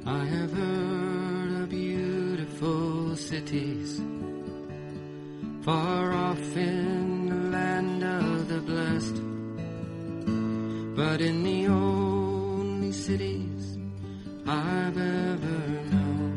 I have heard of beautiful cities far off in the land of the blessed, but in the only cities I've ever known,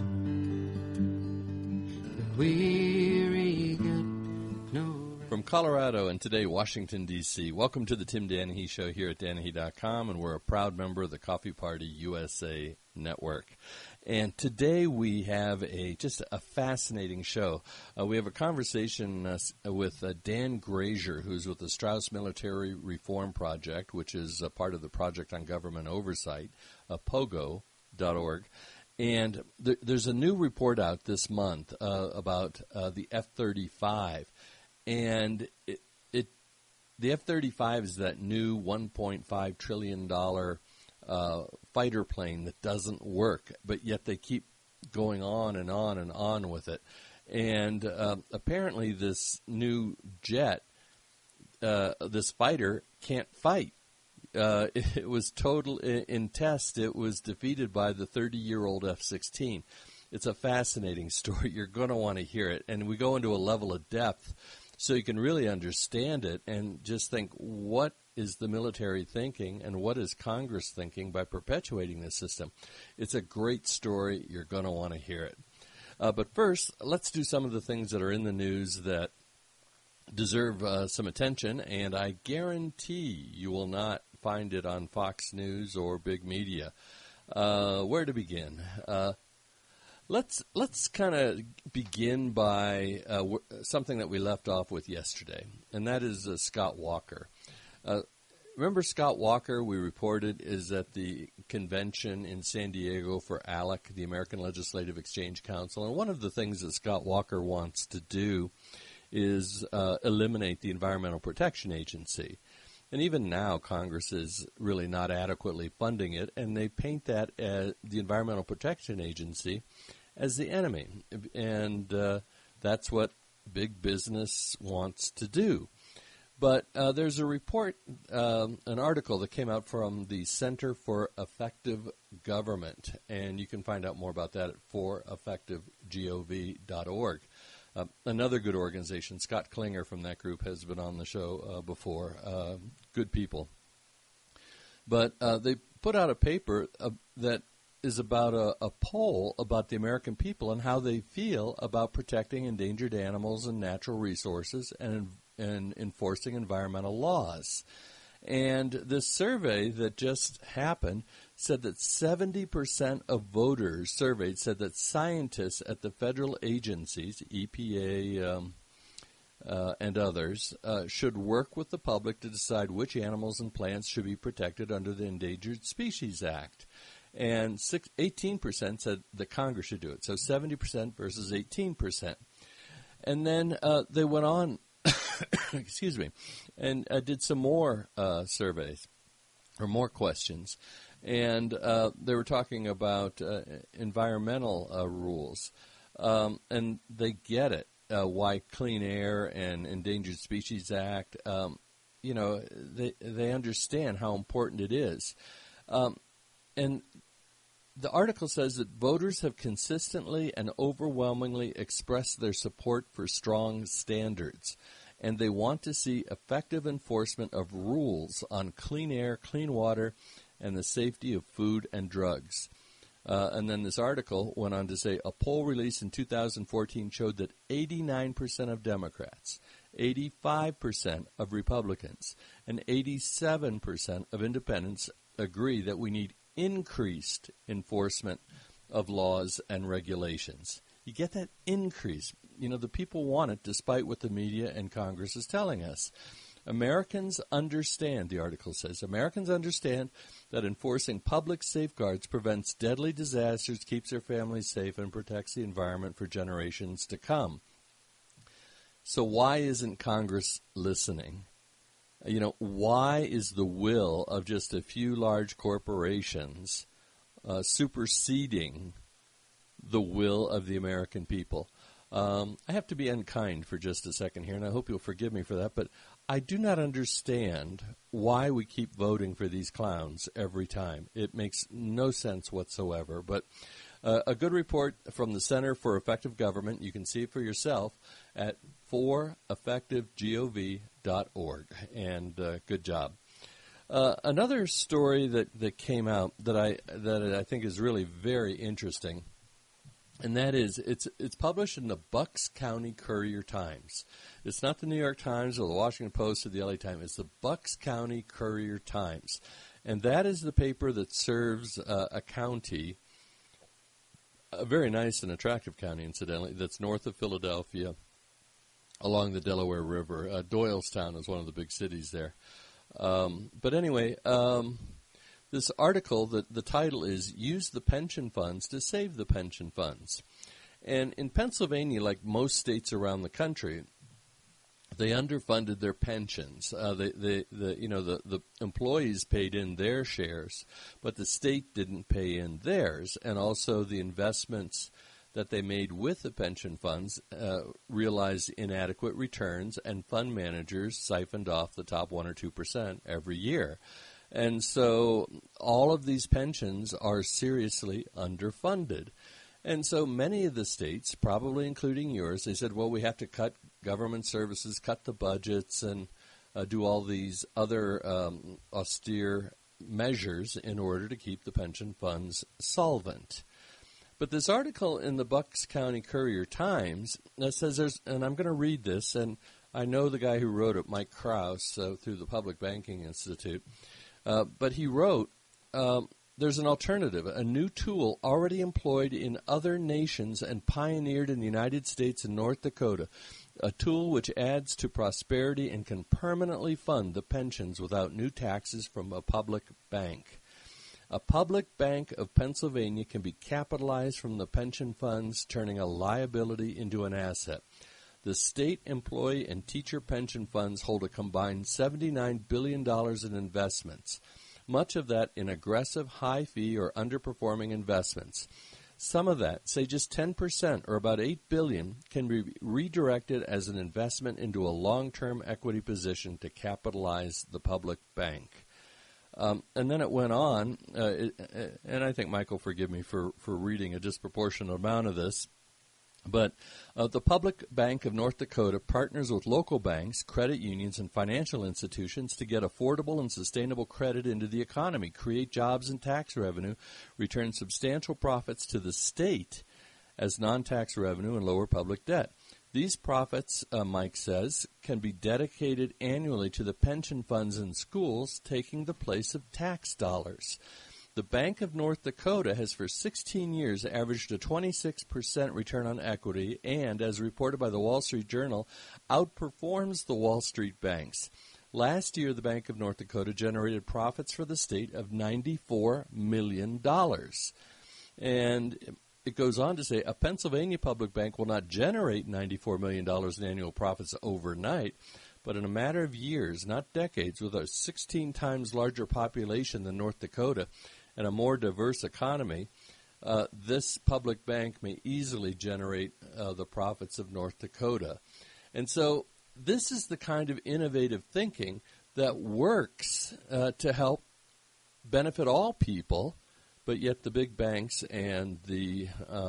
the weary get no rest. From Colorado and today Washington, D.C., welcome to the Tim Danahy Show here at Danahy.com, and we're a proud member of the Coffee Party USA Network. And today we have just a fascinating show. We have a conversation with Dan Grazier, who's with the Strauss Military Reform Project, which is a part of the Project on Government Oversight, POGO.org. And there's a new report out this month about the F-35. And the F-35 is that new $1.5 trillion fighter plane that doesn't work, but yet they keep going on and on and on with it. And apparently this new jet, this fighter, can't fight. It was total in test. It was defeated by the 30-year-old F-16. It's a fascinating story. You're going to want to hear it. And we go into a level of depth so you can really understand it and just think, what is the military thinking and what is Congress thinking by perpetuating this system? It's a great story. You're going to want to hear it. But first, let's do some of the things that are in the news that deserve some attention, and I guarantee you will not find it on Fox News or big media. Where to begin? Let's kind of begin by something that we left off with yesterday, and that is Scott Walker. Remember Scott Walker, we reported, is at the convention in San Diego for ALEC, the American Legislative Exchange Council, and one of the things that Scott Walker wants to do is eliminate the Environmental Protection Agency. And even now, Congress is really not adequately funding it, and they paint that as the Environmental Protection Agency as the enemy. And that's what big business wants to do. But there's a report, an article that came out from the Center for Effective Government, and you can find out more about that at foreffectivegov.org. Another good organization, Scott Klinger from that group, has been on the show before. Good people. But they put out a paper that is about a poll about the American people and how they feel about protecting endangered animals and natural resources and enforcing environmental laws. And this survey that just happened said that 70% of voters surveyed said that scientists at the federal agencies, EPA and others, should work with the public to decide which animals and plants should be protected under the Endangered Species Act. And 18% said that Congress should do it. So 70% versus 18%. And then they went on excuse me, and did some more surveys or more questions. And they were talking about environmental rules. And they get it, why Clean Air and Endangered Species Act, they understand how important it is. And the article says that voters have consistently and overwhelmingly expressed their support for strong standards, and they want to see effective enforcement of rules on clean air, clean water, and the safety of food and drugs. And then this article went on to say a poll released in 2014 showed that 89% of Democrats, 85% of Republicans, and 87% of independents agree that we need increased enforcement of laws and regulations. You get that increase. The people want it despite what the media and Congress is telling us. Americans understand, the article says, Americans understand that enforcing public safeguards prevents deadly disasters, keeps their families safe, and protects the environment for generations to come. So why isn't Congress listening? Why is the will of just a few large corporations superseding the will of the American people? I have to be unkind for just a second here, and I hope you'll forgive me for that, but I do not understand why we keep voting for these clowns every time. It makes no sense whatsoever. But a good report from the Center for Effective Government. You can see it for yourself at foreffectivegov.org. And good job. Another story that came out that I think is really very interesting, and that is it's published in the Bucks County Courier-Times. It's not the New York Times or the Washington Post or the LA Times. It's the Bucks County Courier-Times, and that is the paper that serves a county, a very nice and attractive county, incidentally, that's north of Philadelphia, along the Delaware River. Doylestown is one of the big cities there. But anyway, this article, the title is Use the Pension Funds to Save the Pension Funds. And in Pennsylvania, like most states around the country, they underfunded their pensions. The employees paid in their shares, but the state didn't pay in theirs. And also the investments that they made with the pension funds realized inadequate returns, and fund managers siphoned off the top 1 or 2% every year. And so all of these pensions are seriously underfunded. And so many of the states, probably including yours, they said, well, we have to cut government services, cut the budgets, and do all these other austere measures in order to keep the pension funds solvent. But this article in the Bucks County Courier-Times says and I'm going to read this, and I know the guy who wrote it, Mike Krause, through the Public Banking Institute. But he wrote, there's an alternative, a new tool already employed in other nations and pioneered in the United States and North Dakota, a tool which adds to prosperity and can permanently fund the pensions without new taxes from a public bank. A public bank of Pennsylvania can be capitalized from the pension funds, turning a liability into an asset. The state employee and teacher pension funds hold a combined $79 billion in investments, much of that in aggressive, high-fee or underperforming investments. Some of that, say just 10% or about $8 billion, can be redirected as an investment into a long-term equity position to capitalize the public bank. And then it went on, and I think Michael forgive me for reading a disproportionate amount of this, but the Public Bank of North Dakota partners with local banks, credit unions, and financial institutions to get affordable and sustainable credit into the economy, create jobs and tax revenue, return substantial profits to the state as non-tax revenue, and lower public debt. These profits, Mike says, can be dedicated annually to the pension funds in schools, taking the place of tax dollars. The Bank of North Dakota has for 16 years averaged a 26% return on equity and, as reported by the Wall Street Journal, outperforms the Wall Street banks. Last year, the Bank of North Dakota generated profits for the state of $94 million. And it goes on to say a Pennsylvania public bank will not generate $94 million in annual profits overnight, but in a matter of years, not decades, with a 16 times larger population than North Dakota and a more diverse economy, this public bank may easily generate the profits of North Dakota. And so this is the kind of innovative thinking that works to help benefit all people, but yet the big banks and the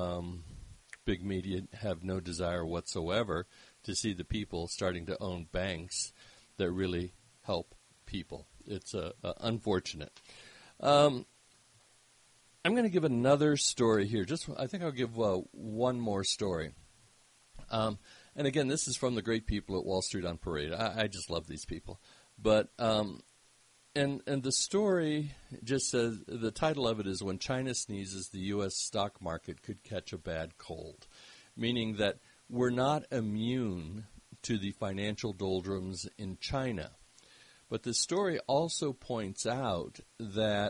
big media have no desire whatsoever to see the people starting to own banks that really help people. It's unfortunate. I'm going to give another story here. I think I'll give one more story. And again, this is from the great people at Wall Street on Parade. I just love these people. But and the story just says, the title of it is When China Sneezes, the U.S. Stock Market Could Catch a Bad Cold, meaning that we're not immune to the financial doldrums in China. But the story also points out that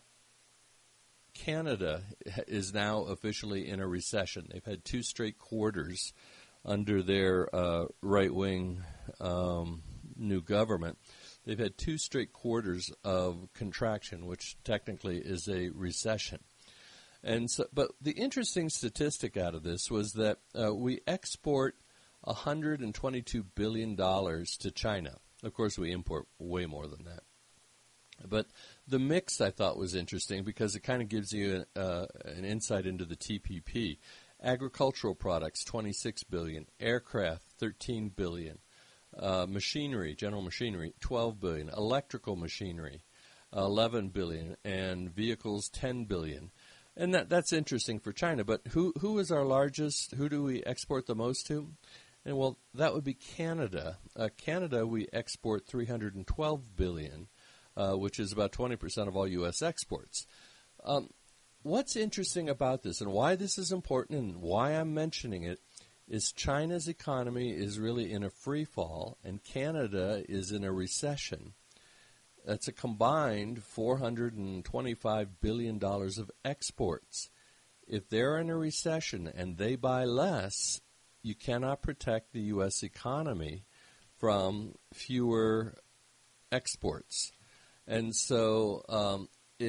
Canada is now officially in a recession. They've had 2 straight quarters under their right-wing new government. They've had 2 straight quarters of contraction, which technically is a recession. And so, but the interesting statistic out of this was that we export $122 billion to China. Of course, we import way more than that. But the mix I thought was interesting because it kind of gives you an insight into the TPP. Agricultural products, $26 billion. Aircraft, $13 billion. Machinery, general machinery, $12 billion. Electrical machinery, $11 billion. And vehicles, $10 billion. And that's interesting for China. But who is our largest? Who do we export the most to? And well, that would be Canada. Canada, we export $312 billion. Which is about 20% of all U.S. exports. What's interesting about this and why this is important and why I'm mentioning it is China's economy is really in a free fall and Canada is in a recession. That's a combined $425 billion of exports. If they're in a recession and they buy less, you cannot protect the U.S. economy from fewer exports. And so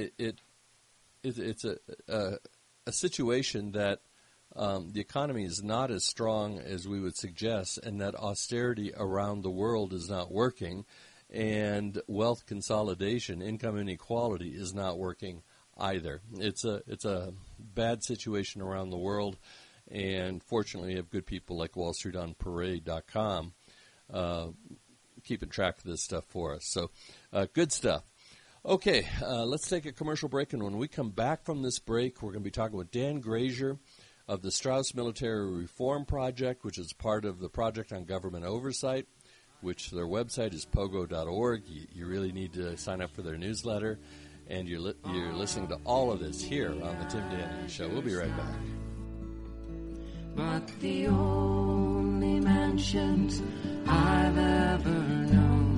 it's a situation that the economy is not as strong as we would suggest, and that austerity around the world is not working, and wealth consolidation, income inequality is not working either. It's a bad situation around the world, and fortunately, you have good people like WallStreetOnParade.com keeping track of this stuff for us. So, good stuff. Okay, let's take a commercial break, and when we come back from this break, we're going to be talking with Dan Grazier of the Strauss Military Reform Project, which is part of the Project on Government Oversight, which their website is pogo.org. You really need to sign up for their newsletter, and you're listening to all of this here on the Tim Danny Show. We'll be right back. But the only mansions I've ever known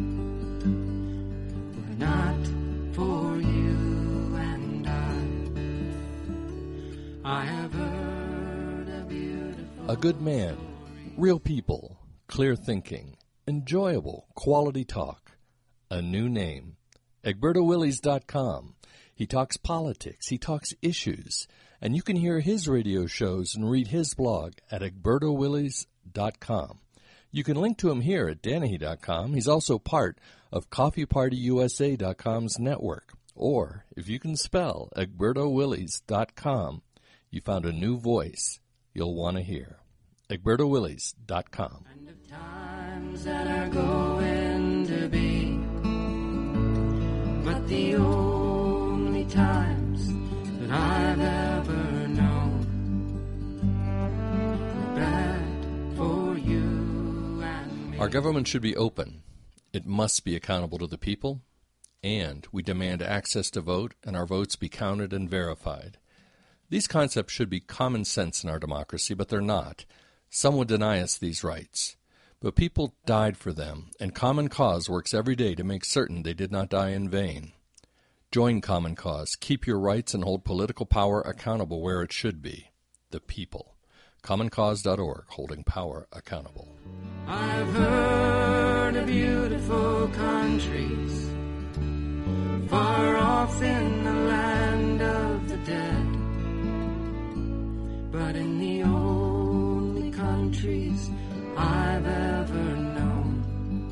were not for you and I have heard a beautiful... A good man, real people, clear thinking, enjoyable, quality talk. A new name. EgbertoWillies.com. He talks politics. He talks issues. And you can hear his radio shows and read his blog at EgbertoWillies.com. You can link to him here at Danahy.com. He's also part of CoffeePartyUSA.com's network. Or, if you can spell EgbertoWillies.com, you found a new voice you'll want to hear. EgbertoWillies.com. And of times that are going to be, but the only times that I've ever known were bad for you and me. Our government should be open. It must be accountable to the people, and we demand access to vote and our votes be counted and verified. These concepts should be common sense in our democracy, but they're not. Some would deny us these rights. But people died for them, and Common Cause works every day to make certain they did not die in vain. Join Common Cause. Keep your rights and hold political power accountable where it should be. The people. CommonCause.org, holding power accountable. I've heard of beautiful countries far off in the land of the dead, but in the only countries I've ever known,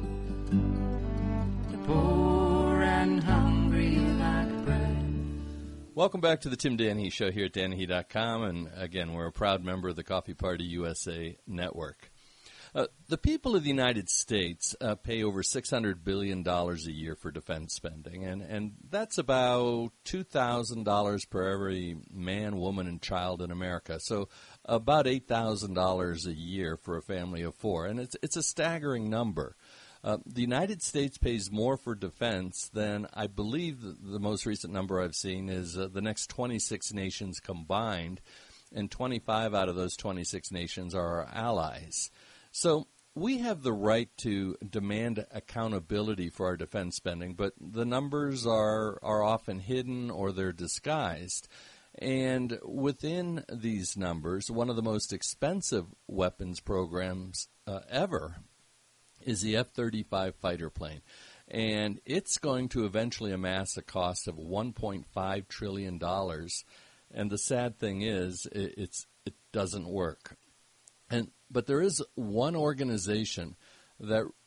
the poor and hungry lack bread. Welcome back to the Tim Danny Show here at Danahy.com, and again, we're a proud member of the Coffee Party USA network. The people of the United States pay over $600 billion a year for defense spending, and that's about $2,000 per every man, woman, and child in America. So about $8,000 a year for a family of four, and it's a staggering number. The United States pays more for defense than, I believe the most recent number I've seen is the next 26 nations combined, and 25 out of those 26 nations are our allies. So we have the right to demand accountability for our defense spending, but the numbers are often hidden or they're disguised. And within these numbers, one of the most expensive weapons programs ever is the F-35 fighter plane. And it's going to eventually amass a cost of $1.5 trillion. And the sad thing is it doesn't work. But there is one organization that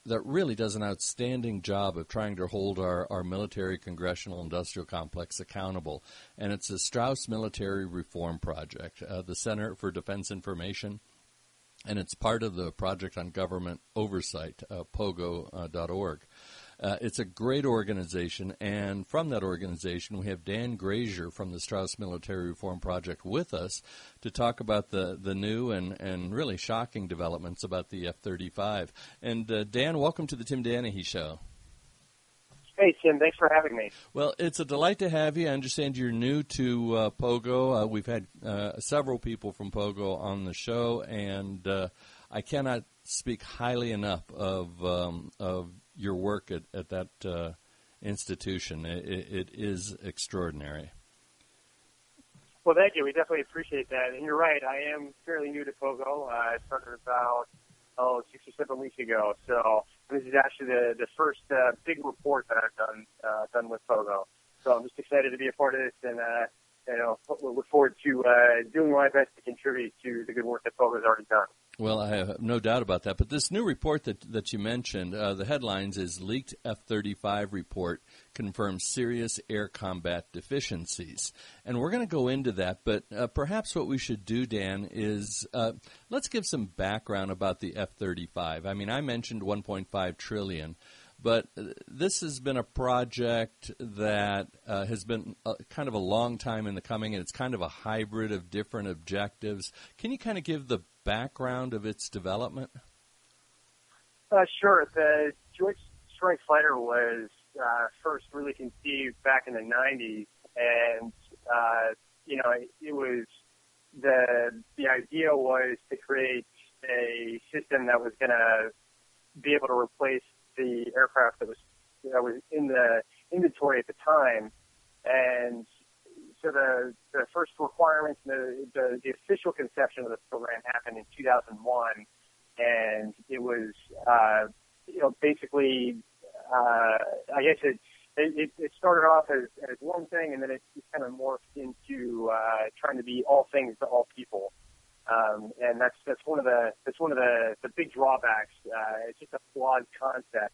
that really does an outstanding job of trying to hold our military congressional industrial complex accountable. And it's the Strauss Military Reform Project, the Center for Defense Information. And it's part of the Project on Government Oversight, pogo.org. It's a great organization, and from that organization, we have Dan Grazier from the Strauss Military Reform Project with us to talk about the new and really shocking developments about the F-35. And Dan, welcome to the Tim Danahy Show. Hey, Tim, thanks for having me. Well, it's a delight to have you. I understand you're new to Pogo. We've had several people from Pogo on the show, and I cannot speak highly enough of your work at that institution. It is extraordinary. Well, thank you. We definitely appreciate that. And you're right, I am fairly new to Pogo. I started about 6 or 7 weeks ago. So this is actually the first big report that I've done with Pogo. So I'm just excited to be a part of this, and we'll look forward to doing my best to contribute to the good work that Pogo has already done. Well, I have no doubt about that. But this new report that you mentioned, the headlines is Leaked F-35 Report Confirms Serious Air Combat Deficiencies. And we're going to go into that, but perhaps what we should do, Dan, is let's give some background about the F-35. I mean, I mentioned $1.5 trillion. But this has been a project that has been kind of a long time in the coming, and it's kind of a hybrid of different objectives. Can you kind of give the background of its development? Sure. The Joint Strike Fighter was first really conceived back in the 90s, and it was the idea was to create a system that was going to be able to replace the aircraft that was in the inventory at the time. And so the first requirements, the official conception of the program happened in 2001, and it was basically I guess it started off as one thing, and then it kind of morphed into trying to be all things to all people. And that's one of the big drawbacks. It's just a flawed concept.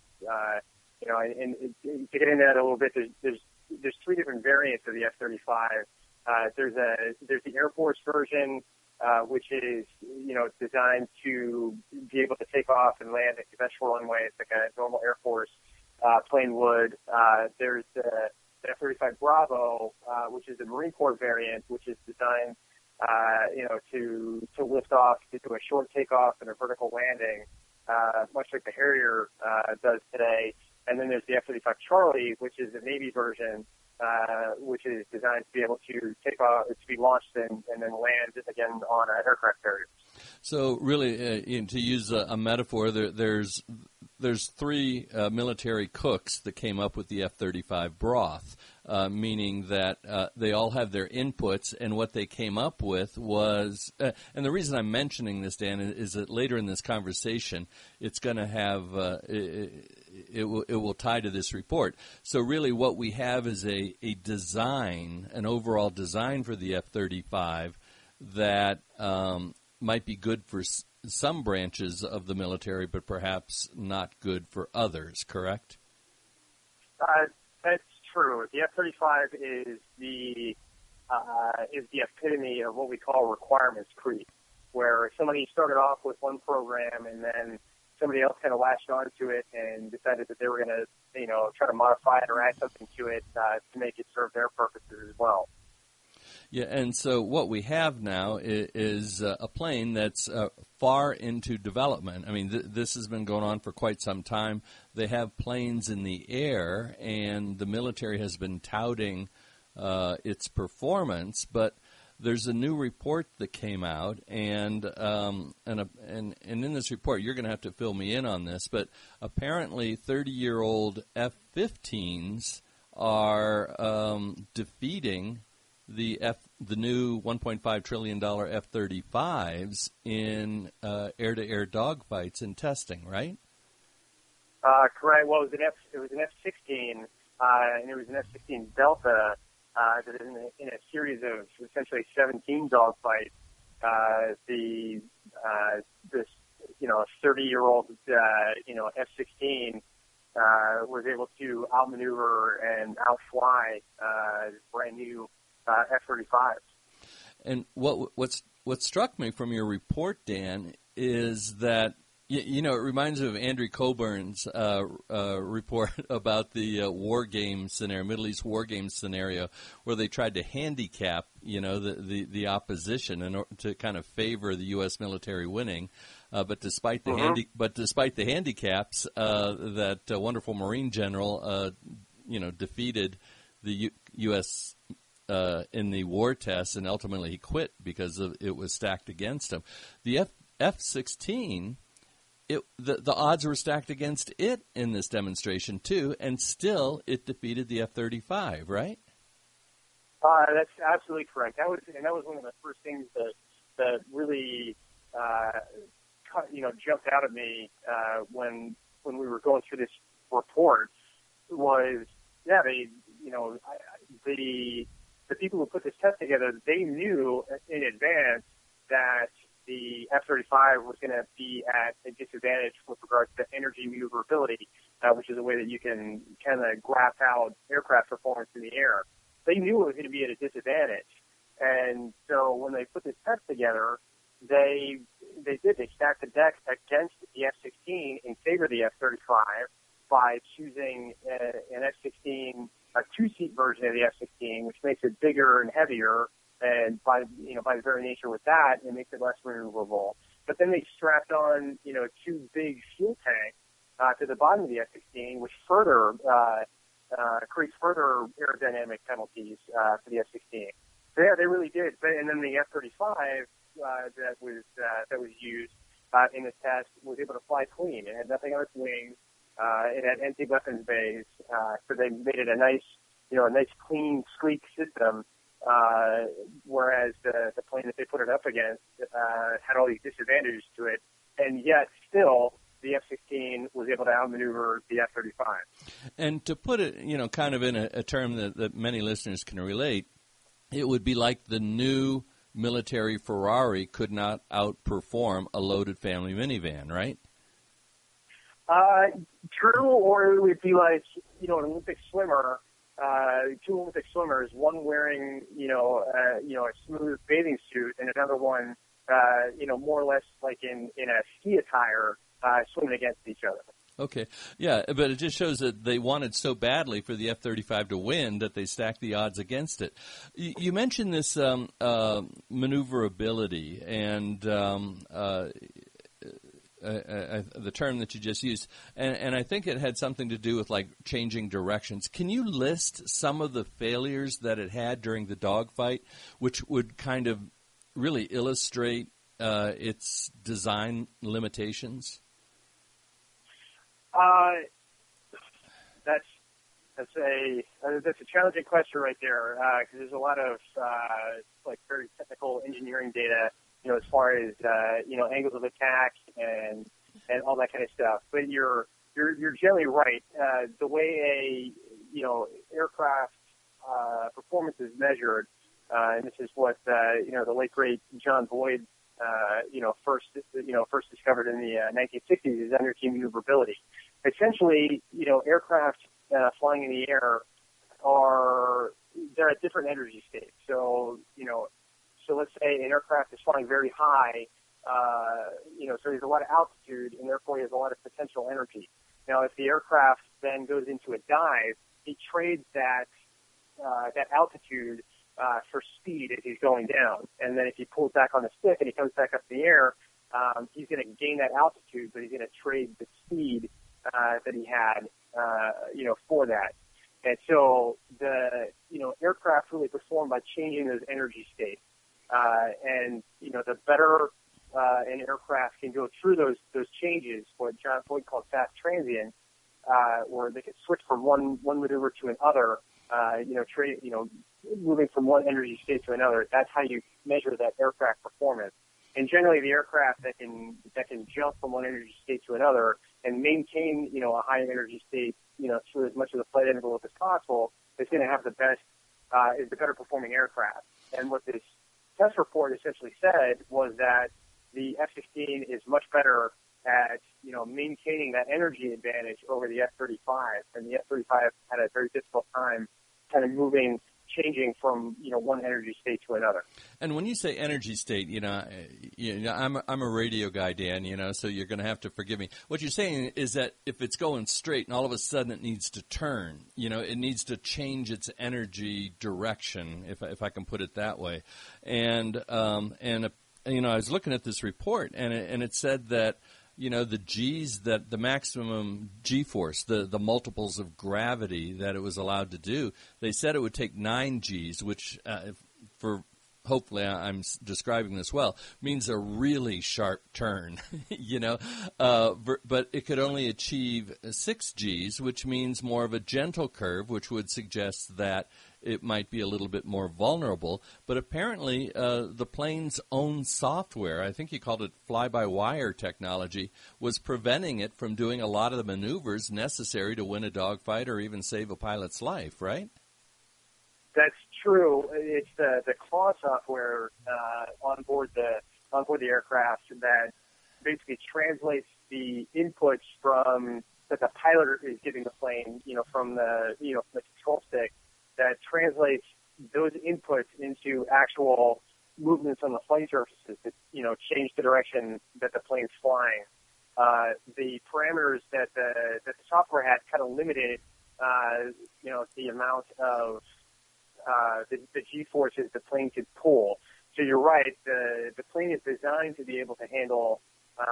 And to get into that a little bit, there's 3 different variants of the F-35. There's the Air Force version, which is designed to be able to take off and land at conventional runway. It's like a normal Air Force plane would. There's the F-35 Bravo, which is the Marine Corps variant, which is designed to lift off, to do a short takeoff and a vertical landing, much like the Harrier does today. And then there's the F-35 Charlie, which is the Navy version, which is designed to be able to take off, to be launched and then land again on an aircraft carrier. So really, to use a metaphor, there's 3 military cooks that came up with the F-35 broth, meaning that they all have their inputs, and what they came up with was, and the reason I'm mentioning this, Dan, is that later in this conversation, it's going to have, it will tie to this report. So really what we have is a design, an overall design for the F-35 that might be good for some branches of the military, but perhaps not good for others, correct? That's true. The F-35 is the epitome of what we call requirements creep, where somebody started off with one program and then somebody else kind of latched onto it and decided that they were going to, try to modify it or add something to it to make it serve their purposes as well. Yeah, and so what we have now is a plane that's far into development. I mean, this has been going on for quite some time. They have planes in the air, and the military has been touting its performance. But there's a new report that came out, and in this report, you're going to have to fill me in on this. But apparently, 30-year-old F-15s are defeating the new $1.5 trillion F-35s in air-to-air dogfights and testing, right? Correct. Well, it was an F-16, and it was an F-16 Delta that in a series of essentially 17 dogfights, the a 30-year-old, F-16 was able to outmaneuver and outfly brand new F-35s. And what struck me from your report, Dan, is that it reminds me of Andrew Coburn's report about the war game scenario, Middle East war game scenario, where they tried to handicap, the opposition and to kind of favor the U.S. military winning. But despite the handicaps, that wonderful Marine general, defeated the U.S. In the war test, and ultimately he quit because it was stacked against him. The F-16. The odds were stacked against it in this demonstration too, and still it defeated the F-35, right? That's absolutely correct. That was one of the first things that really jumped out at me when we were going through this report. Was the people who put this test together, they knew in advance that the F-35 was going to be at a disadvantage with regards to energy maneuverability, which is a way that you can kind of graph out aircraft performance in the air. They knew it was going to be at a disadvantage. And so when they put this test together, they stacked the deck against the F-16 in favor of the F-35 by choosing an F-16, a two-seat version of the F-16, which makes it bigger and heavier. And by the very nature with that, it makes it less maneuverable. But then they strapped on, two big fuel tanks to the bottom of the F-16, which further creates further aerodynamic penalties for the F-16. So yeah, they really did. And then the F-35 that was used in the test was able to fly clean. It had nothing on its wings. It had empty weapons bays. So they made it a nice clean, sleek system. Whereas the plane that they put it up against had all these disadvantages to it, and yet still the F-16 was able to outmaneuver the F-35. And to put it, kind of in a term that many listeners can relate, it would be like the new military Ferrari could not outperform a loaded family minivan, right? True, or it would be like, an Olympic swimmer. Two Olympic swimmers, one wearing, a smooth bathing suit, and another one, more or less like in a ski attire, swimming against each other. Okay. Yeah, but it just shows that they wanted so badly for the F-35 to win that they stacked the odds against it. You mentioned this maneuverability and the term that you just used, and I think it had something to do with like changing directions. Can you list some of the failures that it had during the dogfight, which would kind of really illustrate its design limitations? That's a challenging question right there, because there's a lot of very technical engineering data, as far as angles of attack and all that kind of stuff. But you're generally right. The way a aircraft performance is measured, and this is what the late great John Boyd first discovered in the 1960s, is energy maneuverability. Essentially, aircraft flying in the air they're at different energy states. So let's say an aircraft is flying very high, so there's a lot of altitude, and therefore he has a lot of potential energy. Now, if the aircraft then goes into a dive, he trades that altitude for speed as he's going down. And then if he pulls back on the stick and he comes back up in the air, he's going to gain that altitude, but he's going to trade the speed that he had, for that. And so the aircraft really perform by changing those energy states. And the better an aircraft can go through those changes, what John Boyd called fast transient, where they can switch from one maneuver to another, moving from one energy state to another. That's how you measure that aircraft performance. And generally, the aircraft that can jump from one energy state to another and maintain a high energy state through as much of the flight envelope as possible is going to have the better performing aircraft. And what this test report essentially said was that the F-16 is much better at, maintaining that energy advantage over the F-35. And the F-35 had a very difficult time kind of changing from, one energy state to another. And when you say energy state, I'm a radio guy, Dan, so you're going to have to forgive me. What you're saying is that if it's going straight and all of a sudden it needs to turn, it needs to change its energy direction, if I can put it that way. And I was looking at this report, and it said that, the G's, that the maximum G-force, the multiples of gravity that it was allowed to do, they said it would take 9 G's, which hopefully I'm describing this well, means a really sharp turn, but it could only achieve 6 G's, which means more of a gentle curve, which would suggest that it might be a little bit more vulnerable. But apparently the plane's own software, I think you called it fly-by-wire technology, was preventing it from doing a lot of the maneuvers necessary to win a dogfight or even save a pilot's life, right? That's true. It's the claw software on board the aircraft that basically translates the inputs that the pilot is giving the plane, from the control stick, that translates those inputs into actual movements on the flight surfaces that, change the direction that the plane's flying. The parameters that the software had kind of limited, the amount of the G-forces the plane could pull. So you're right, the plane is designed to be able to handle,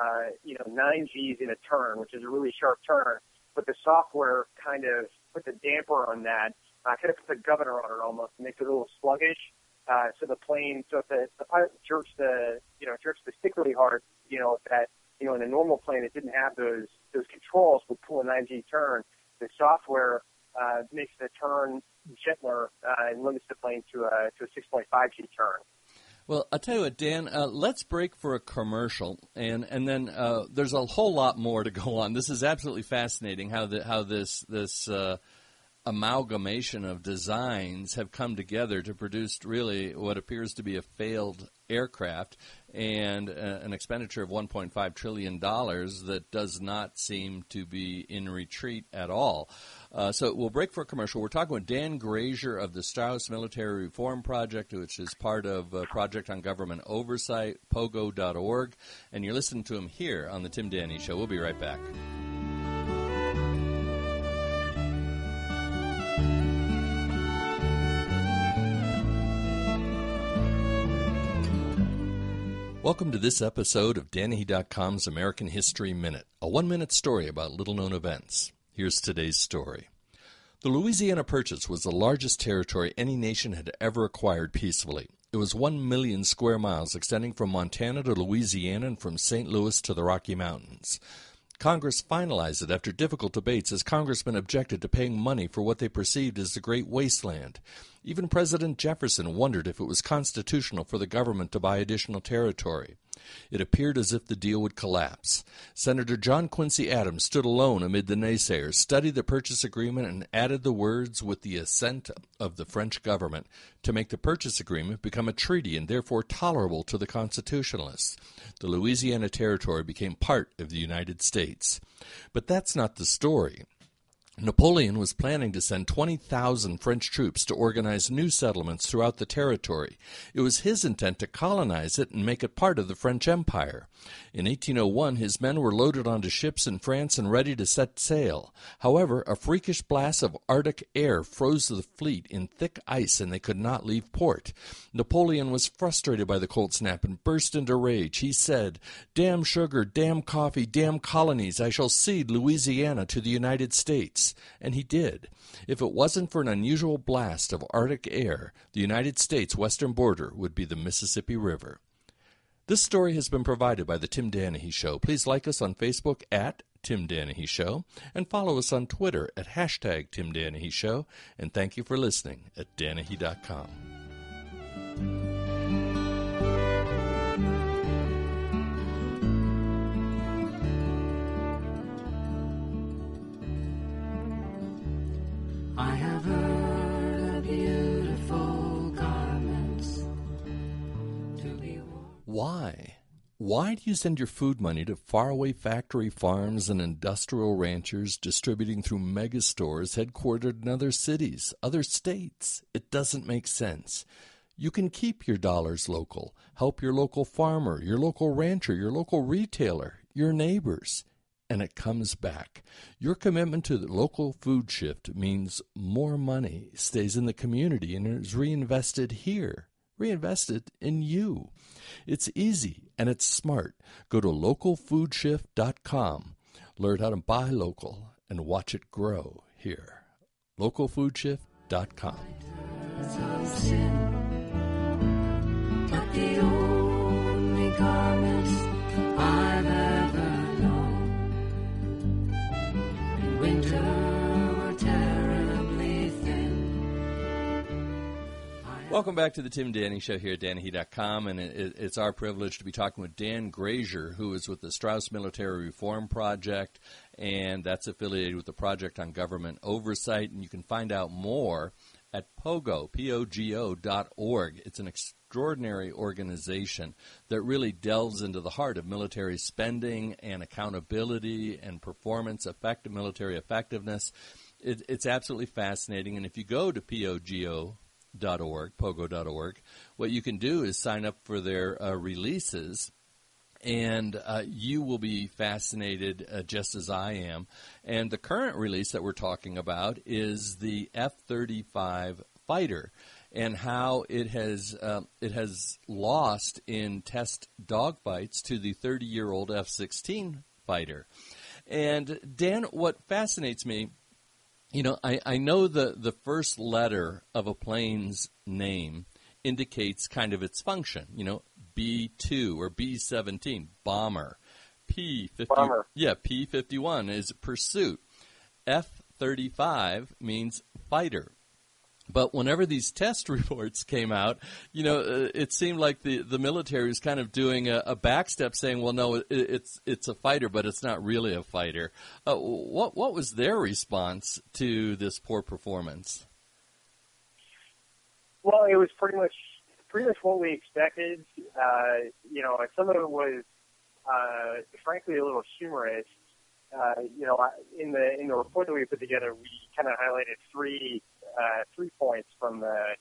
9 G's in a turn, which is a really sharp turn, but the software kind of puts a damper on that, kind of puts a governor on it almost, makes it a little sluggish. So the pilot jerks the stick really hard, that, in a normal plane that didn't have those controls would pull a 9G turn. The software makes the turn gentler and limits the plane to a 6.5G turn. Well, I'll tell you what, Dan, let's break for a commercial, and then there's a whole lot more to go on. This is absolutely fascinating how this amalgamation of designs have come together to produce really what appears to be a failed aircraft and an expenditure of $1.5 trillion that does not seem to be in retreat at all. So we'll break for a commercial. We're talking with Dan Grazier of the Strauss Military Reform Project, which is part of a Project on Government Oversight, pogo.org, and you're listening to him here on the Tim Danny Show. We'll be right back. Welcome to this episode of Danny.com's American History Minute, a 1-minute story about little-known events. Here's today's story. The Louisiana Purchase was the largest territory any nation had ever acquired peacefully. It was 1 million square miles extending from Montana to Louisiana and from St. Louis to the Rocky Mountains. Congress finalized it after difficult debates as congressmen objected to paying money for what they perceived as the Great Wasteland. Even President Jefferson wondered if it was constitutional for the government to buy additional territory. It appeared as if the deal would collapse. Senator John Quincy Adams stood alone amid the naysayers, studied the purchase agreement, and added the words "with the assent of the French government" to make the purchase agreement become a treaty and therefore tolerable to the constitutionalists. The Louisiana Territory became part of the United States. But that's not the story. Napoleon was planning to send 20,000 French troops to organize new settlements throughout the territory. It was his intent to colonize it and make it part of the French Empire. In 1801, his men were loaded onto ships in France and ready to set sail. However, a freakish blast of Arctic air froze the fleet in thick ice and they could not leave port. Napoleon was frustrated by the cold snap and burst into rage. He said, "Damn sugar, damn coffee, damn colonies, I shall cede Louisiana to the United States." And he did. If it wasn't for an unusual blast of Arctic air, the United States' western border would be the Mississippi River. This story has been provided by the Tim Danahy Show. Please like us on Facebook at Tim Danahy Show and follow us on Twitter at hashtag Tim Danahy Show. And thank you for listening at Danahy.com. I have heard of beautiful garments to be worn. Why? Why do you send your food money to faraway factory farms and industrial ranchers distributing through mega stores headquartered in other cities, other states? It doesn't make sense. You can keep your dollars local, help your local farmer, your local rancher, your local retailer, your neighbors, and it comes back. Your commitment to the local food shift means more money stays in the community and is reinvested here, reinvested in you. It's easy and it's smart. Go to localfoodshift.com. Learn how to buy local and watch it grow here. localfoodshift.com. But the only garments I've ever known in winter were terribly thin. Welcome back to the Tim Danny Show here at DannyHe.com, and it's our privilege to be talking with Dan Grazier, who is with the Strauss Military Reform Project, and that's affiliated with the Project on Government Oversight, and you can find out more at pogo.org. It's an extraordinary organization that really delves into the heart of military spending and accountability and performance, military effectiveness. It's absolutely fascinating. And if you go to pogo.org, what you can do is sign up for their releases, and you will be fascinated just as I am. And the current release that we're talking about is the F-35 fighter and how it has lost in test dogfights to the 30-year-old F-16 fighter. And Dan, what fascinates me, I know the first letter of a plane's name indicates kind of its function, B-2 or B-17, bomber. Bomber. P-51 is pursuit. F-35 means fighter. But whenever these test reports came out, it seemed like the military was kind of doing a backstep, saying, "Well, no, it's a fighter, but it's not really a fighter." What was their response to this poor performance? Well, it was pretty much what we expected. Some of it was, frankly, a little humorous. In the report that we put together, we kind of highlighted three points from the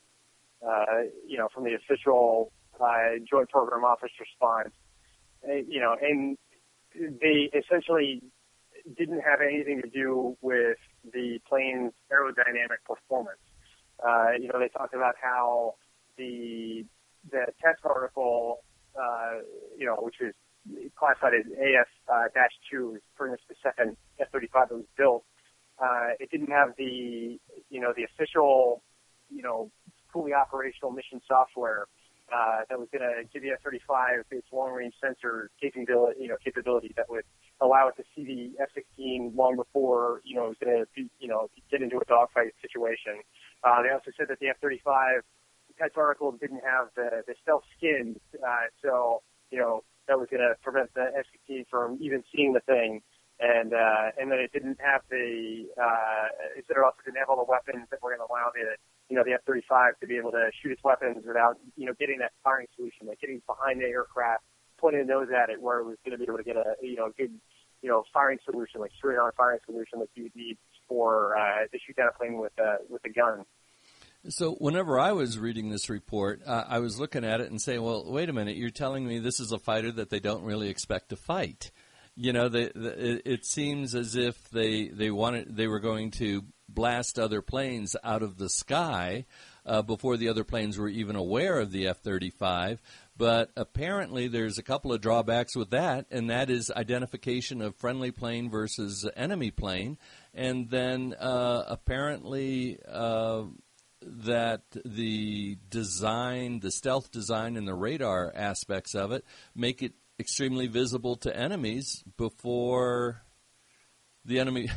official Joint Program Office response. And they essentially didn't have anything to do with the plane's aerodynamic performance. They talked about how the test article, which was classified as AF-2, is pretty much the second F-35 that was built. It didn't have the official, fully operational mission software that was going to give the F-35 its long-range sensor capability that would allow it to see the F-16 long before, it was going to, get into a dogfight situation. They also said that the F-35 test article didn't have the stealth skin, so, that was going to prevent the F-16 from even seeing the thing. And then it didn't have it also didn't have all the weapons that were going to allow the F-35 to be able to shoot its weapons without, getting that firing solution, like getting behind the aircraft, pointing a nose at it where it was going to be able to get a good, firing solution, like straight-on firing solution that you would need for to shoot down a plane with a gun. So whenever I was reading this report, I was looking at it and saying, well, wait a minute, you're telling me this is a fighter that they don't really expect to fight. It seems as if they were going to blast other planes out of the sky before the other planes were even aware of the F-35. But apparently there's a couple of drawbacks with that, and that is identification of friendly plane versus enemy plane. And then apparently that the design, the stealth design and the radar aspects of it make it extremely visible to enemies before the enemy,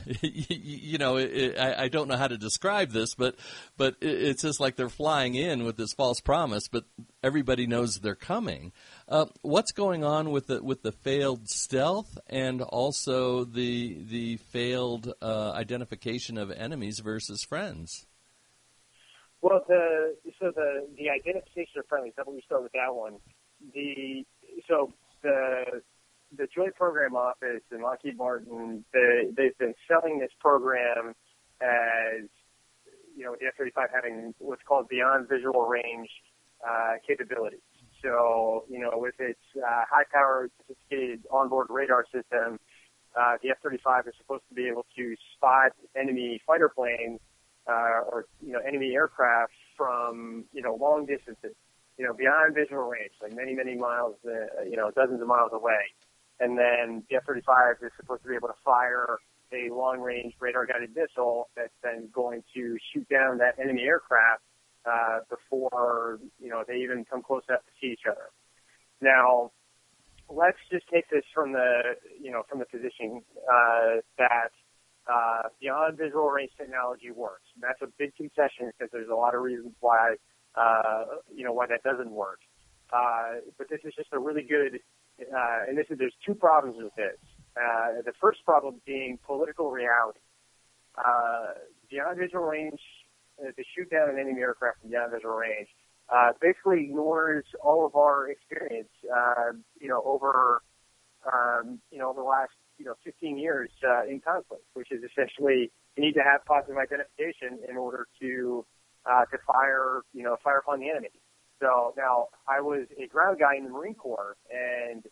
I don't know how to describe this, but it's just like they're flying in with this false promise, but everybody knows they're coming. What's going on with the failed stealth and also the failed identification of enemies versus friends? Well, the identification of friendlies. Let me start with that one. the Joint Program Office in Lockheed Martin, they've been selling this program as, the F-35 having what's called beyond visual range capabilities. So, with its high-powered, sophisticated onboard radar system, the F-35 is supposed to be able to spot enemy fighter planes or enemy aircraft from, long distances, beyond visual range, like many, many miles, dozens of miles away. And then the F-35 is supposed to be able to fire a long-range radar-guided missile that's then going to shoot down that enemy aircraft before, they even come close enough to see each other. Now, let's just take this from the position that beyond visual range technology works. And that's a big concession because there's a lot of reasons why that doesn't work. But this is just a really good, and there's two problems with this. The first problem being political reality. Beyond visual range, to shoot down an enemy aircraft from beyond visual range, basically ignores all of our experience, over the last, 15 years in conflict, which is essentially you need to have positive identification in order to fire upon the enemy. So now I was a ground guy in the Marine Corps, and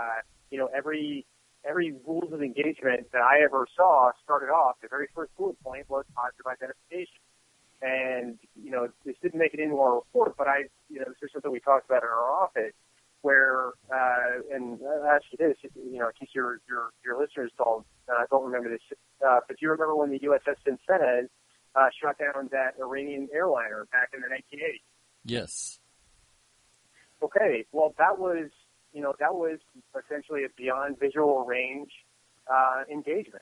every rules of engagement that I ever saw started off, the very first bullet point was positive identification. And, this didn't make it into our report, but this is something we talked about in our office where, and I'll ask you this, in case your listeners don't remember this, but do you remember when the USS Cincinnati shot down that Iranian airliner back in the 1980s? Yes. Okay. Well, that was essentially a beyond visual range, engagement.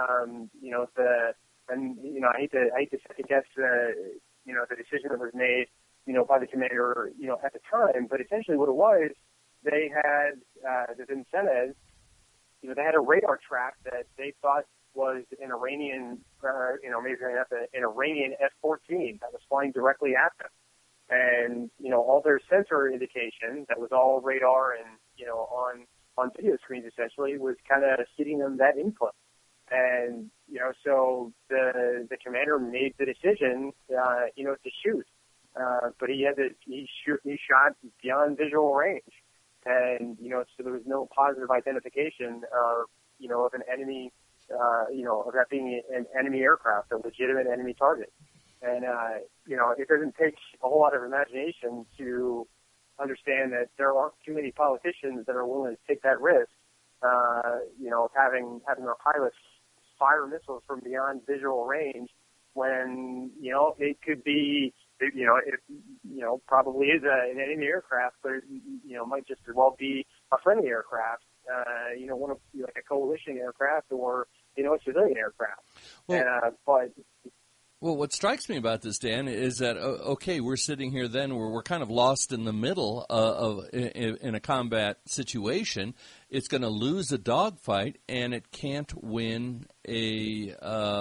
I hate to second guess the decision that was made, by the commander, at the time, but essentially what it was, they had, the Vincennes, they had a radar track that they thought was an Iranian, maybe an Iranian F-14 that was flying directly at them. And, all their sensor indication that was all radar and, on video screens essentially was kind of hitting them that input. And, so the commander made the decision, to shoot. But he shot beyond visual range. And, so there was no positive identification of an enemy, of that being an enemy aircraft, a legitimate enemy target. And, it doesn't take a whole lot of imagination to understand that there aren't too many politicians that are willing to take that risk, of having our pilots fire missiles from beyond visual range when, it could be, it probably is an enemy aircraft, but it, might just as well be a friendly aircraft, one of like a coalition aircraft or, a civilian aircraft. Well, what strikes me about this, Dan, is that, okay, we're sitting here then where we're kind of lost in the middle in a combat situation. It's going to lose a dogfight, and it can't win it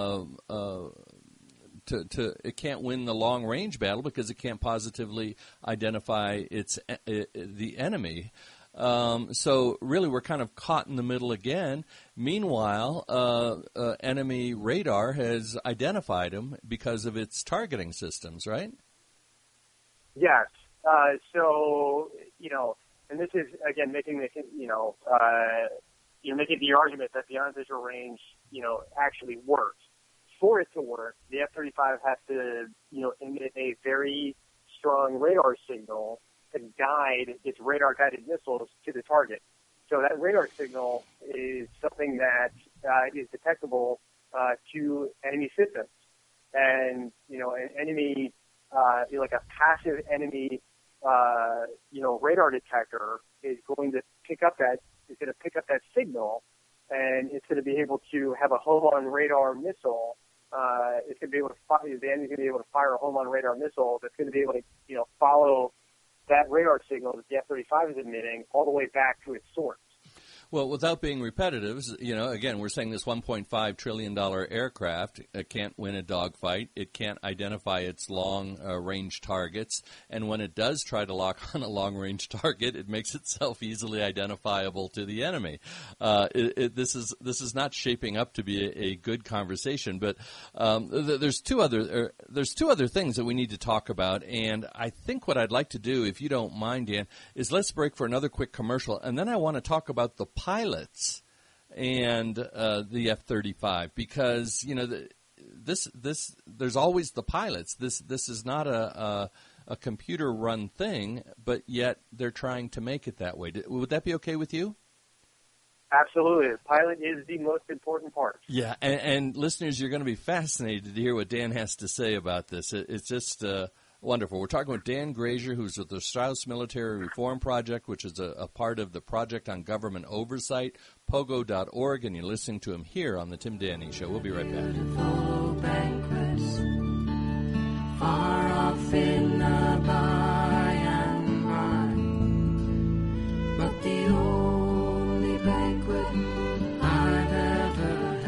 can't win the long range battle because it can't positively identify the enemy. So really, we're kind of caught in the middle again. Meanwhile, enemy radar has identified him because of its targeting systems, right? Yes. So, and this is again making making the argument that beyond visual range, actually works. For it to work, the F-35 has to, emit a very strong radar signal to guide its radar-guided missiles to the target. So that radar signal is something that is detectable to enemy systems. And, an enemy, like a passive enemy, radar detector is going to pick up that signal, and it's going to be able to have a home-on radar missile. It's going to be able to the enemy's going to be able to fire a home-on radar missile that's going to be able to, follow that radar signal that the F-35 is emitting all the way back to its source. Well, without being repetitive, again, we're saying this $1.5 trillion aircraft can't win a dogfight. It can't identify its long-range targets. And when it does try to lock on a long-range target, it makes itself easily identifiable to the enemy. This is not shaping up to be a good conversation. But there's two other things that we need to talk about. And I think what I'd like to do, if you don't mind, Dan, is let's break for another quick commercial. And then I want to talk about the pilots and the F-35, because there's always the pilots. This is not a computer run thing, but yet they're trying to make it that way. Would that be okay with you? Absolutely. The pilot is the most important part. Yeah, and listeners, you're going to be fascinated to hear what Dan has to say about this. It's just wonderful. We're talking with Dan Grazier, who's with the Strauss Military Reform Project, which is a part of the Project on Government Oversight, pogo.org, and you're listening to him here on the Tim Danny Show. We'll be right back. Banquets, far off in the by and by, but the only banquet I've ever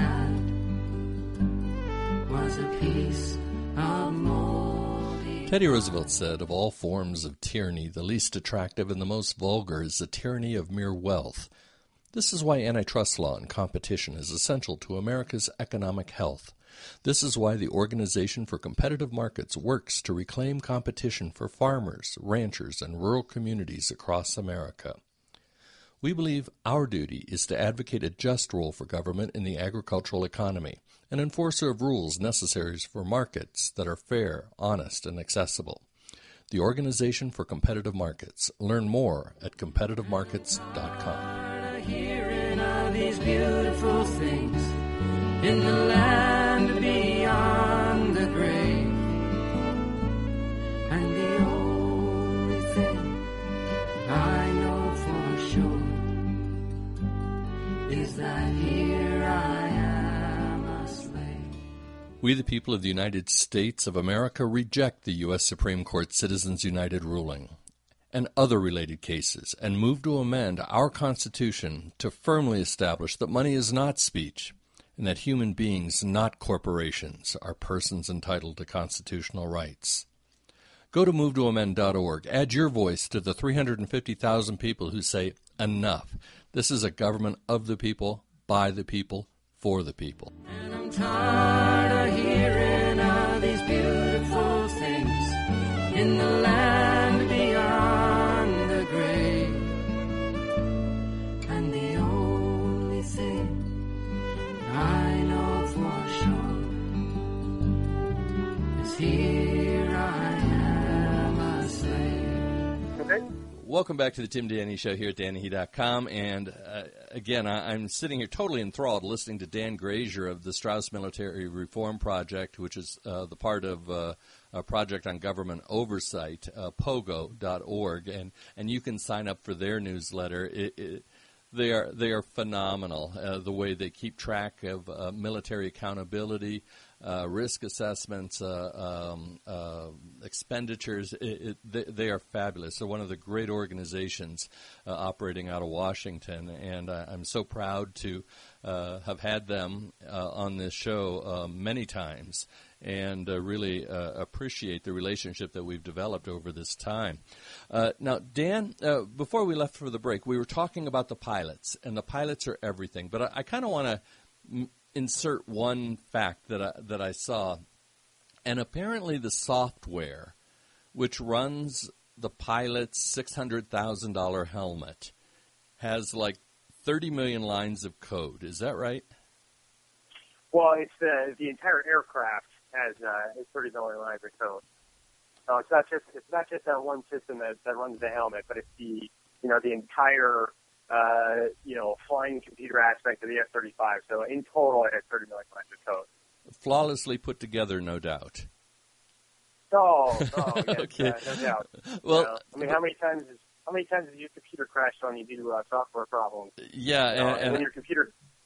had was a piece of moldy. Teddy Roosevelt said, of all forms of tyranny, the least attractive and the most vulgar is the tyranny of mere wealth. This is why antitrust law and competition is essential to America's economic health. This is why the Organization for Competitive Markets works to reclaim competition for farmers, ranchers, and rural communities across America. We believe our duty is to advocate a just role for government in the agricultural economy, an enforcer of rules necessary for markets that are fair, honest, and accessible. The Organization for Competitive Markets. Learn more at competitivemarkets.com. Hearing of these beautiful things in the land beyond the grave, and the only thing I know for sure is that here I am a slave. We, the people of the United States of America, reject the U.S. Supreme Court Citizens United ruling and other related cases, and move to amend our Constitution to firmly establish that money is not speech, and that human beings, not corporations, are persons entitled to constitutional rights. Go to MoveToAmend.org. Add your voice to the 350,000 people who say, enough. This is a government of the people, by the people, for the people. And I'm tired of hearing of these beautiful things in the land beyond the grave. And the only thing I know for sure is here I am a slave. Okay. Welcome back to the Tim Danny Show here at DannyHe.com. And again, I'm sitting here totally enthralled listening to Dan Grazier of the Strauss Military Reform Project, which is the part of a Project on Government Oversight, pogo.org. And you can sign up for their newsletter. They are phenomenal, the way they keep track of military accountability, risk assessments, expenditures. They are fabulous. They're one of the great organizations operating out of Washington, and I'm so proud to have had them on this show many times, and really appreciate the relationship that we've developed over this time. Now, Dan, before we left for the break, we were talking about the pilots, and the pilots are everything, but I kind of want to insert one fact that I saw, and apparently the software which runs the pilot's $600,000 helmet has like 30 million lines of code. Is that right? Well, it's the entire aircraft has 30 million lines of code. So it's not just that one system that runs the helmet, but it's the entire flying computer aspect of the F-35. So in total, it has 30 million lines of code. Flawlessly put together, no doubt. Oh, yes, Okay. No doubt. Well, how many times has your computer crashed on you due to software problems? yeah, and when your computer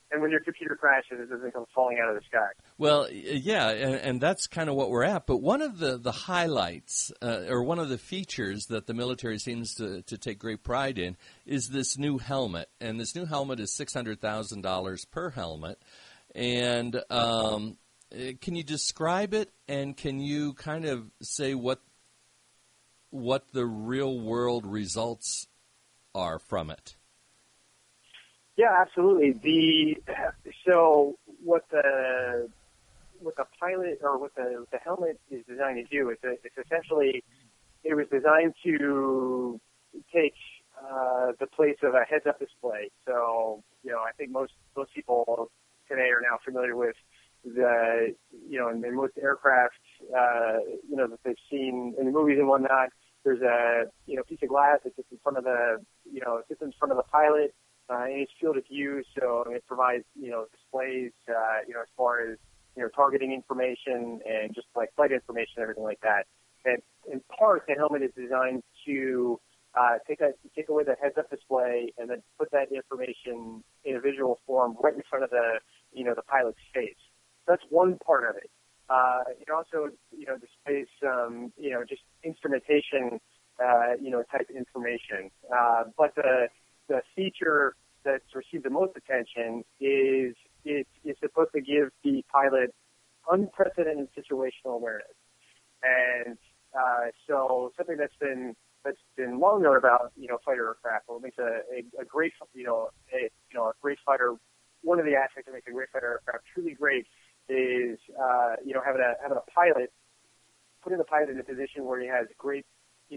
and when your computer crashes, it doesn't come falling out of the sky. Well, yeah, and that's kind of what we're at. But one of the highlights, or one of the features that the military seems to take great pride in, is this new helmet. And this new helmet is $600,000 per helmet. And can you describe it? And can you kind of say what the real world results are from it? Yeah, absolutely. So what the pilot or what the helmet is designed to do is it's essentially, it was designed to take the place of a heads-up display. So I think most people today are now familiar with the in most aircraft that they've seen in the movies and whatnot. There's a piece of glass that sits in front of the the pilot. In its field of view, so it provides, displays, as far as, targeting information and just like flight information, everything like that. And in part, the helmet is designed to take away the heads-up display and then put that information in a visual form right in front of the pilot's face. That's one part of it. It also, displays some, just instrumentation, type information. But the feature that's received the most attention is it's supposed to give the pilot unprecedented situational awareness. And so something that's been long known about fighter aircraft, what makes a great a great fighter, one of the aspects that makes a great fighter aircraft truly great is having a pilot, putting the pilot in a position where he has great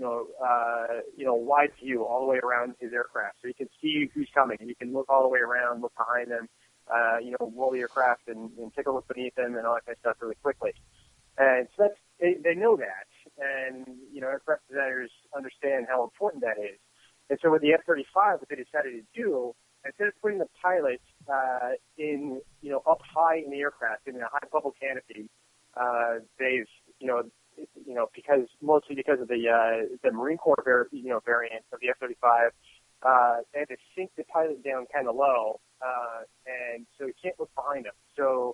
wide view all the way around his aircraft. So you can see who's coming, and you can look all the way around, look behind them, roll the aircraft and take a look beneath them and all that kind of stuff really quickly. And so they know that, and aircraft designers understand how important that is. And so with the F-35, what they decided to do, instead of putting the pilot in up high in the aircraft in a high bubble canopy, they've because of the Marine Corps variant of the F-35, they had to sink the pilot down kind of low, and so he can't look behind him. So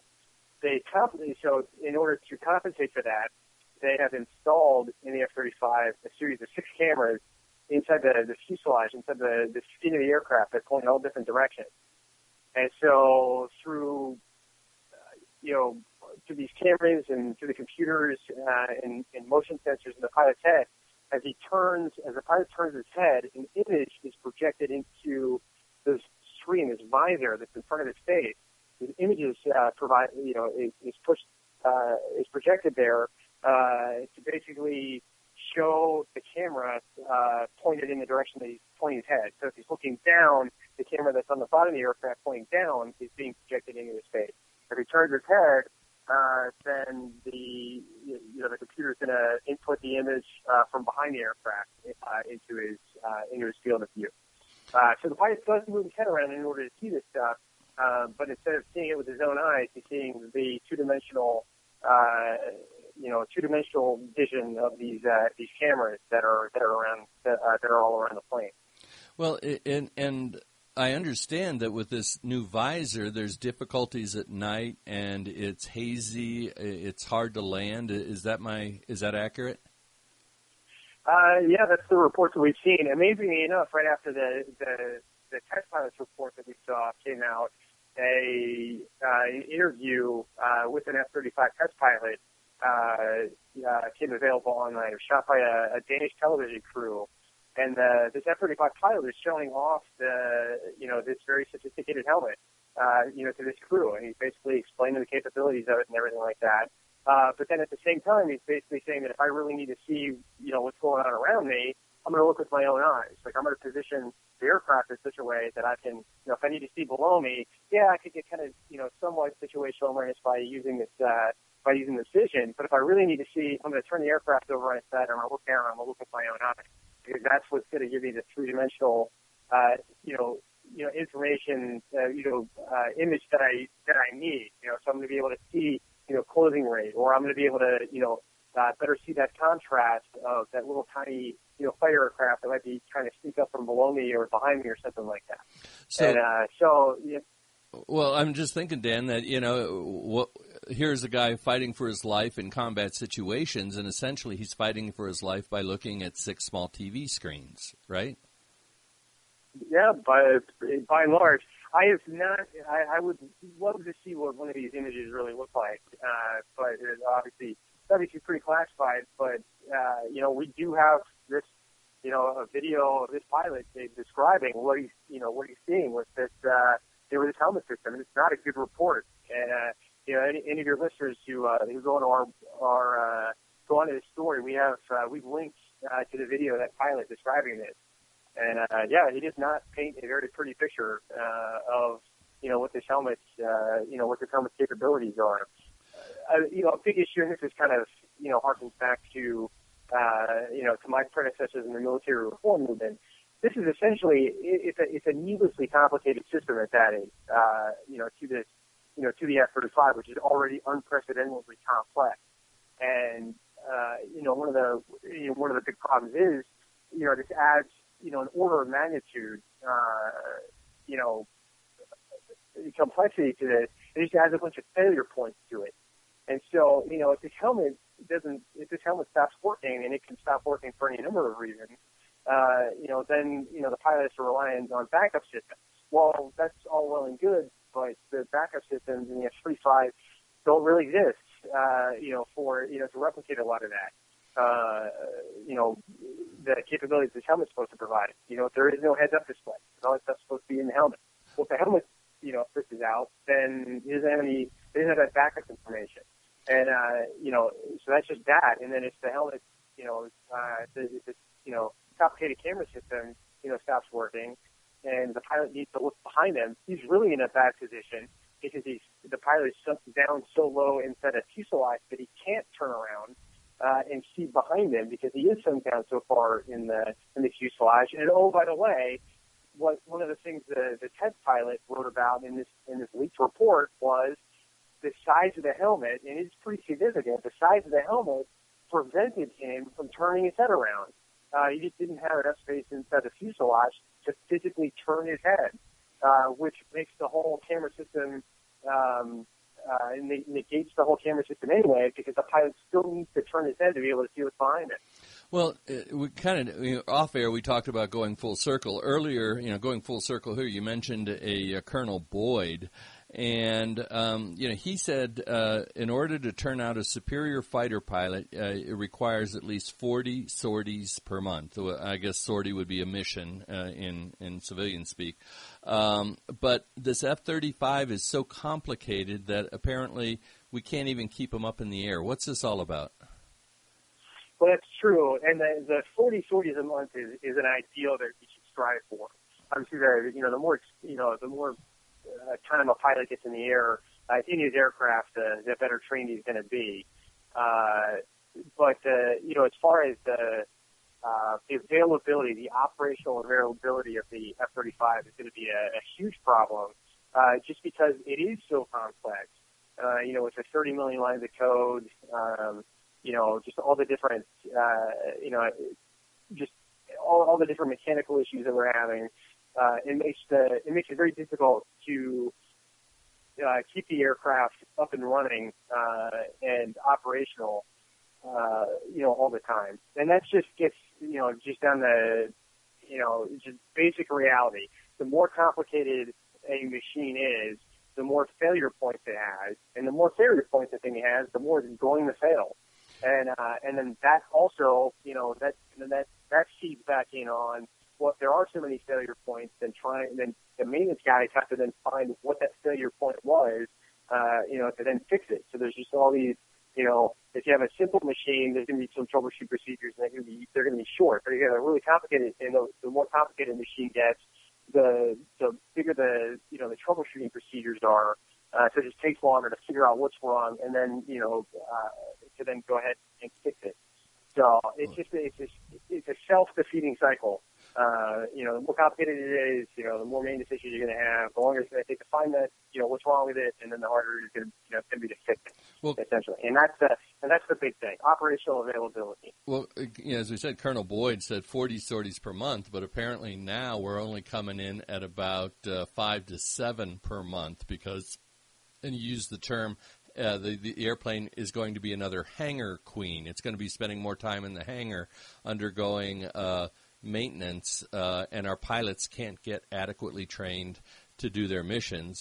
in order to compensate for that, they have installed in the F-35 a series of 6 cameras inside the fuselage, inside the skin of the aircraft that point in all different directions. And so through these cameras and through the computers and motion sensors in the pilot's head, as the pilot turns his head, an image is projected into this screen, this visor that's in front of his face. The image is projected there to basically show the camera pointed in the direction that he's pointing his head. So if he's looking down, the camera that's on the bottom of the aircraft pointing down is being projected into his face. If he turns his head, then the computer is going to input the image from behind the aircraft into his field of view. So the pilot does move his head around in order to see this stuff, but instead of seeing it with his own eyes, he's seeing the two-dimensional vision of these cameras that are all around the plane. Well, and I understand that with this new visor, there's difficulties at night, and it's hazy. It's hard to land. Is that accurate? Yeah, that's the reports that we've seen. Amazingly enough, right after the test pilots report that we saw came out, an interview with an F-35 test pilot came available online. It was shot by a Danish television crew. And this F-35 pilot is showing off this very sophisticated helmet, to this crew, and he's basically explaining the capabilities of it and everything like that. But then at the same time, he's basically saying that if I really need to see, what's going on around me, I'm going to look with my own eyes. Like, I'm going to position the aircraft in such a way that I can, if I need to see below me, I could get kind of, somewhat situational awareness by using this vision. But if I really need to see, I'm going to turn the aircraft over on its side, and I'm going to look down, and I'm going to look with my own eyes. Because that's what's going to give me the three-dimensional, information, image that I need. So I'm going to be able to see, closing rate, or I'm going to be able to, better see that contrast of that little tiny, fighter aircraft that might be trying to sneak up from below me or behind me or something like that. Well, I'm just thinking, Dan, that, here's a guy fighting for his life in combat situations, and essentially he's fighting for his life by looking at 6 small TV screens, right? Yeah, by and large. I have not. I would love to see what one of these images really look like, but it's obviously pretty classified. But we do have this, a video of this pilot describing what he's seeing with this, with this helmet system, and it's not a good report. And any of your listeners who go into go onto this story, we've linked to the video of that pilot describing this. And he does not paint a very pretty picture of what this helmet's capabilities are. A big issue, and this is kind of harkens back to to my predecessors in the military reform movement. This is essentially it's a needlessly complicated system at that age. To the F-35, which is already unprecedentedly complex. And one of the big problems is this adds an order of magnitude, complexity to this. It just adds a bunch of failure points to it. And so, if this helmet stops working, and it can stop working for any number of reasons, then the pilots are reliant on backup systems. Well, that's all well and good, but the backup systems in the F-35 don't really exist, to replicate a lot of that. The capabilities this helmet's supposed to provide. There is no heads-up display. All that stuff's supposed to be in the helmet. Well, if the helmet, switches out, then it doesn't have that backup information. And, so that's just that. And then if the helmet, complicated camera system, stops working, and the pilot needs to look behind him, he's really in a bad position because the pilot is sunk down so low inside a fuselage that he can't turn around and see behind him because he is sunk down so far in the fuselage. And oh, by the way, one of the things the test pilot wrote about in this leaked report was the size of the helmet, and it's pretty significant. The size of the helmet prevented him from turning his head around. He just didn't have enough space inside the fuselage to physically turn his head, which makes the whole camera system negates the whole camera system anyway, because the pilot still needs to turn his head to be able to see what's behind it. Well, we kind of off air we talked about going full circle earlier. Going full circle here. You mentioned a Colonel Boyd. And, he said in order to turn out a superior fighter pilot, it requires at least 40 sorties per month. I guess sortie would be a mission in civilian speak. But this F-35 is so complicated that apparently we can't even keep them up in the air. What's this all about? Well, that's true. And the 40 sorties a month is an ideal that we should strive for. Obviously, the more time a pilot gets in the air in his aircraft, the better trained he's going to be. But as far as the availability, the operational availability of the F-35 is going to be a huge problem, just because it is so complex. It's a 30 million lines of code. Just all the different, just all the different mechanical issues that we're having. It makes it very difficult to keep the aircraft up and running and operational, all the time. And that just gets, just down the, just basic reality. The more complicated a machine is, the more failure points it has, and the more failure points the thing has, the more it's going to fail. And then that also, that feeds back in on. Well, there are so many failure points, then the maintenance guys have to then find what that failure point was, to then fix it. So there's just all these, if you have a simple machine, there's going to be some troubleshoot procedures, and they're going to be short. But if you have a really complicated, and the more complicated the machine gets, the bigger the troubleshooting procedures are. So it just takes longer to figure out what's wrong, and then to then go ahead and fix it. So it's a self-defeating cycle. The more complicated it is, the more maintenance issues you're going to have. The longer it's going to take to find that, what's wrong with it, and then the harder it's going to be to fix it, essentially. And that's the big thing: operational availability. Well, as we said, Colonel Boyd said 40 sorties per month, but apparently now we're only coming in at about 5 to 7 per month because, and you use the term. The airplane is going to be another hangar queen. It's going to be spending more time in the hangar undergoing maintenance, and our pilots can't get adequately trained to do their missions.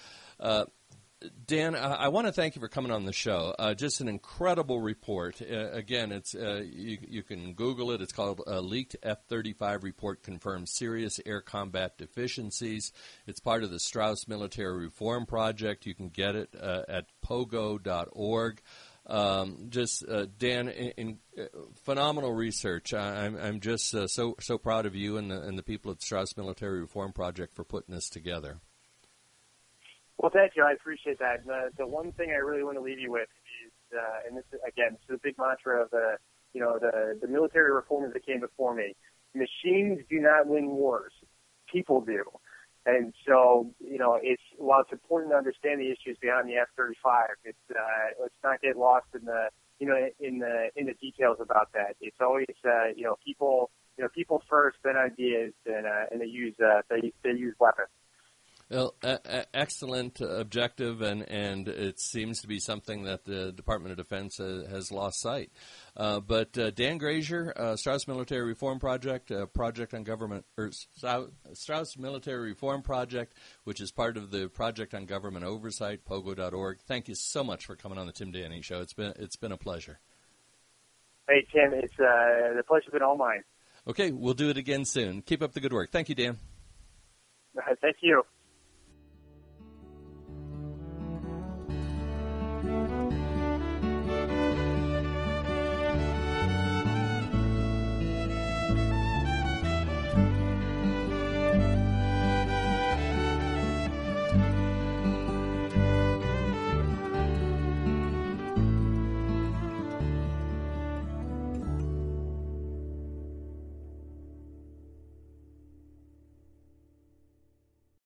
Dan, I want to thank you for coming on the show. Just an incredible report. Again, it's you can Google it. It's called Leaked F-35 Report Confirms Serious Air Combat Deficiencies. It's part of the Strauss Military Reform Project. You can get it at pogo.org. Dan, in phenomenal research. I'm just so proud of you and the people at the Strauss Military Reform Project for putting this together. Well, thank you. I appreciate that. The one thing I really want to leave you with is, and this is a big mantra of the military reformers that came before me. Machines do not win wars; people do. And so, while it's important to understand the issues behind the F-35, let's not get lost in the details about that. It's always people first, then ideas, and they use weapons. Well, excellent objective, and it seems to be something that the Department of Defense has lost sight. But Dan Grazier, Strauss Military Reform Project, Project on Government, or Strauss Military Reform Project, which is part of the Project on Government Oversight, pogo.org. Thank you so much for coming on the Tim Danny Show. It's been a pleasure. Hey, Tim, it's the pleasure's been all mine. Okay, we'll do it again soon. Keep up the good work. Thank you, Dan. Thank you.